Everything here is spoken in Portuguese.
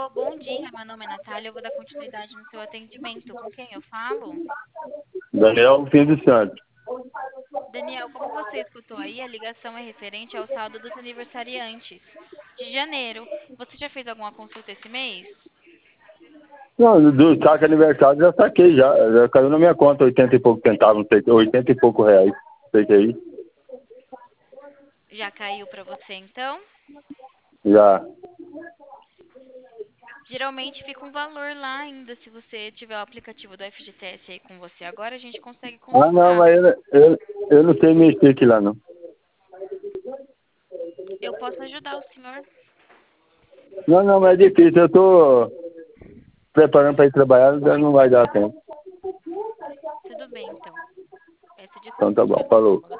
Bom dia, meu nome é Natália. Eu vou dar continuidade no seu atendimento. Com quem eu falo? Daniel Pinto Santos. Daniel, como você escutou aí, a ligação é referente ao saldo dos aniversariantes de janeiro. Você já fez alguma consulta esse mês? Não, do saque aniversário já saquei já caiu na minha conta 80 e pouco centavos, não sei, 80 e pouco reais, não sei o que é isso. Já caiu para você então? Já. Geralmente fica um valor lá ainda, se você tiver o aplicativo do FGTS aí com você agora, a gente consegue Ah, não, consultar. mas eu não sei mexer aqui lá, não. Eu posso ajudar o senhor? Não, não, mas é difícil, eu tô preparando para ir trabalhar, não vai dar tempo. Tudo bem, então. Peço Então desculpas tá bom, pela falou.